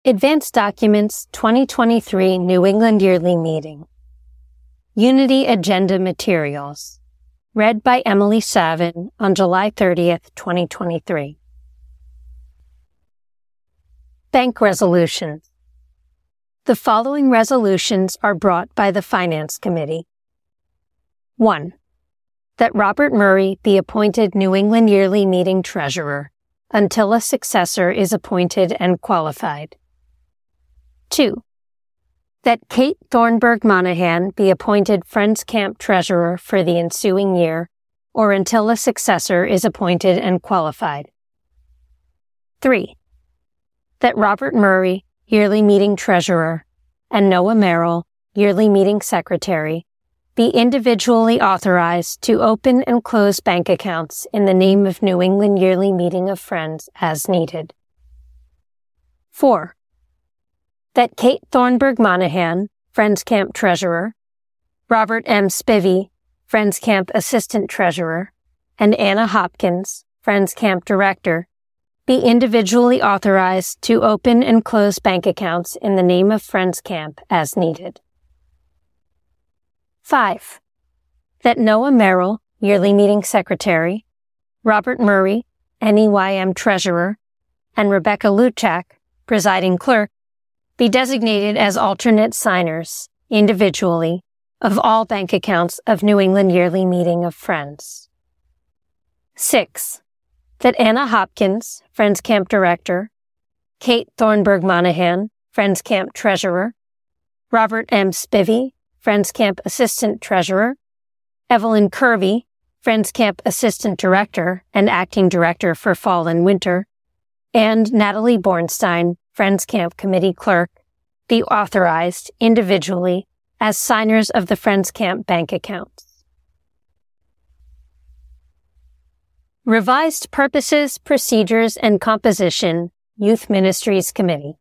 Advanced Documents 2023 New England Yearly Meeting. Unity Agenda Materials. Read by Emily Savin on July 30th, 2023. Bank Resolutions. The following resolutions are brought by the Finance Committee. 1. That Robert Murray be appointed New England Yearly Meeting Treasurer until a successor is appointed and qualified. 2. That Kate Thornburg Monahan be appointed Friends Camp Treasurer for the ensuing year, or until a successor is appointed and qualified. 3. That Robert Murray, Yearly Meeting Treasurer, and Noah Merrill, Yearly Meeting Secretary, be individually authorized to open and close bank accounts in the name of New England Yearly Meeting of Friends as needed. 4. That Kate Thornburg Monahan, Friends Camp Treasurer, Robert M. Spivey, Friends Camp Assistant Treasurer, and Anna Hopkins, Friends Camp Director, be individually authorized to open and close bank accounts in the name of Friends Camp as needed. 5. That Noah Merrill, Yearly Meeting Secretary, Robert Murray, NEYM Treasurer, and Rebecca Luchak, Presiding Clerk, be designated as alternate signers, individually, of all bank accounts of New England Yearly Meeting of Friends. 6. That Anna Hopkins, Friends Camp Director, Kate Thornburg Monahan, Friends Camp Treasurer, Robert M. Spivey, Friends Camp Assistant Treasurer, Evelyn Kirby, Friends Camp Assistant Director and Acting Director for Fall and Winter, and Natalie Bornstein, Friends Camp Committee Clerk, be authorized individually as signers of the Friends Camp bank accounts. Revised Purposes, Procedures, and Composition, Youth Ministries Committee.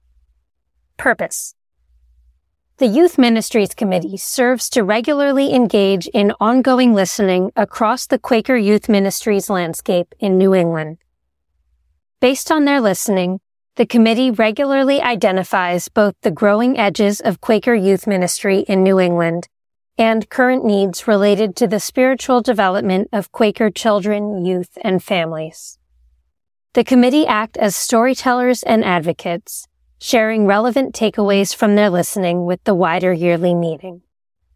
Purpose. The Youth Ministries Committee serves to regularly engage in ongoing listening across the Quaker Youth Ministries landscape in New England. Based on their listening, the committee regularly identifies both the growing edges of Quaker youth ministry in New England and current needs related to the spiritual development of Quaker children, youth, and families. The committee act as storytellers and advocates, sharing relevant takeaways from their listening with the wider yearly meeting.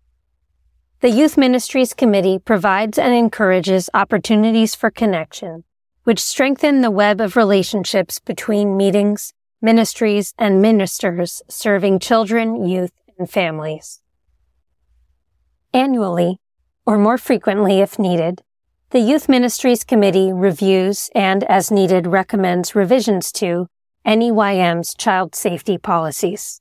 The Youth Ministries Committee provides and encourages opportunities for connection, which strengthen the web of relationships between meetings, ministries, and ministers serving children, youth, and families. Annually, or more frequently if needed, the Youth Ministries Committee reviews and, as needed, recommends revisions to NEYM's child safety policies.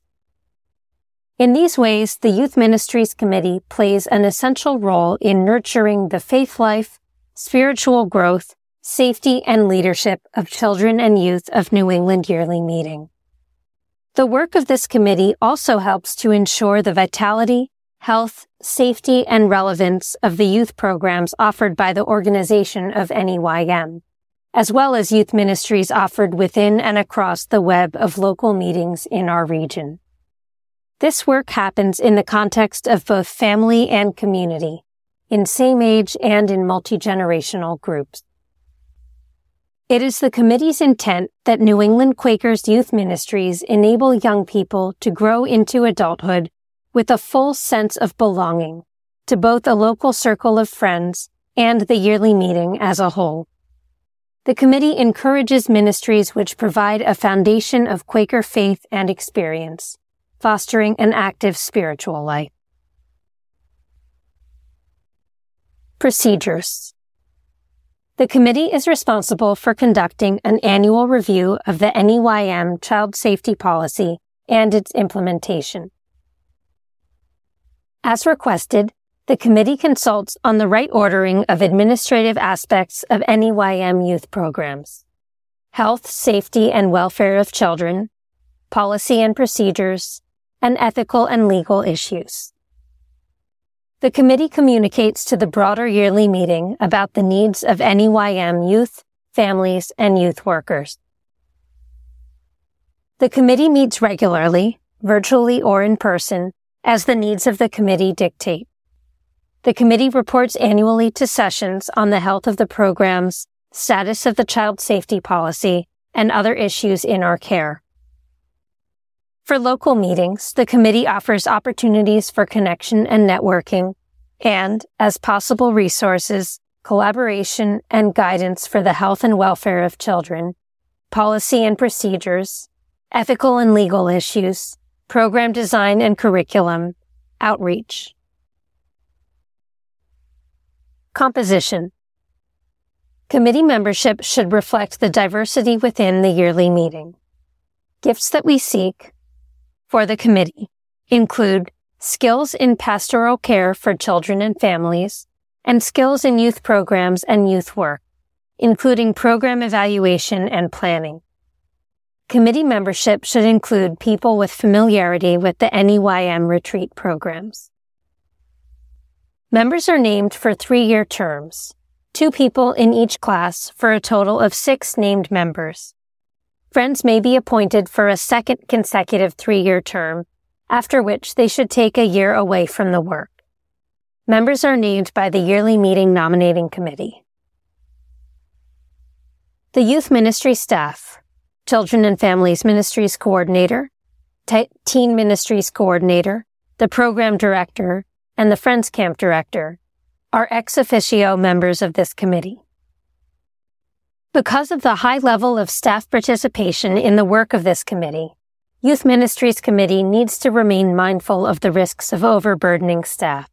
In these ways, the Youth Ministries Committee plays an essential role in nurturing the faith life, spiritual growth, safety, and leadership of children and youth of New England Yearly Meeting. The work of this committee also helps to ensure the vitality, health, safety, and relevance of the youth programs offered by the organization of NEYM, as well as youth ministries offered within and across the web of local meetings in our region. This work happens in the context of both family and community, in same age and in multi-generational groups. It is the committee's intent that New England Quakers Youth Ministries enable young people to grow into adulthood with a full sense of belonging to both a local circle of friends and the yearly meeting as a whole. The committee encourages ministries which provide a foundation of Quaker faith and experience, fostering an active spiritual life. Procedures. The committee is responsible for conducting an annual review of the NEYM child safety policy and its implementation. As requested, the committee consults on the right ordering of administrative aspects of NEYM youth programs: health, safety, and welfare of children, policy and procedures, and ethical and legal issues. The committee communicates to the broader yearly meeting about the needs of NEYM youth, families, and youth workers. The committee meets regularly, virtually or in person, as the needs of the committee dictate. The committee reports annually to sessions on the health of the programs, status of the child safety policy, and other issues in our care. For local meetings, the committee offers opportunities for connection and networking, and, as possible resources, collaboration and guidance for the health and welfare of children, policy and procedures, ethical and legal issues, program design and curriculum, outreach. Composition. Committee membership should reflect the diversity within the yearly meeting. Gifts that we seek for the committee include skills in pastoral care for children and families, and skills in youth programs and youth work, including program evaluation and planning. Committee membership should include people with familiarity with the NEYM retreat programs. Members are named for 3-year terms, 2 people in each class for a total of 6 named members. Friends may be appointed for a second consecutive 3-year term, after which they should take a year away from the work. Members are named by the yearly meeting nominating committee. The Youth Ministry staff, Children and Families Ministries Coordinator, Teen Ministries Coordinator, the Program Director, and the Friends Camp Director, are ex officio members of this committee. Because of the high level of staff participation in the work of this committee, Youth Ministries Committee needs to remain mindful of the risks of overburdening staff.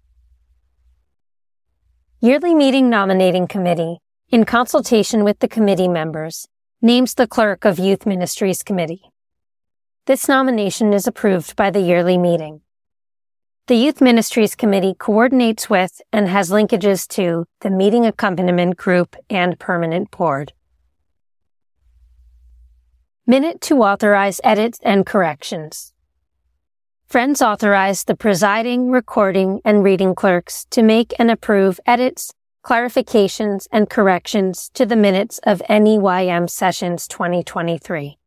Yearly Meeting Nominating Committee, in consultation with the committee members, names the clerk of Youth Ministries Committee. This nomination is approved by the yearly meeting. The Youth Ministries Committee coordinates with and has linkages to the Meeting Accompaniment Group and Permanent Board. Minute to authorize edits and corrections. Friends authorize the presiding, recording, and reading clerks to make and approve edits, clarifications, and corrections to the minutes of NEYM Sessions 2023.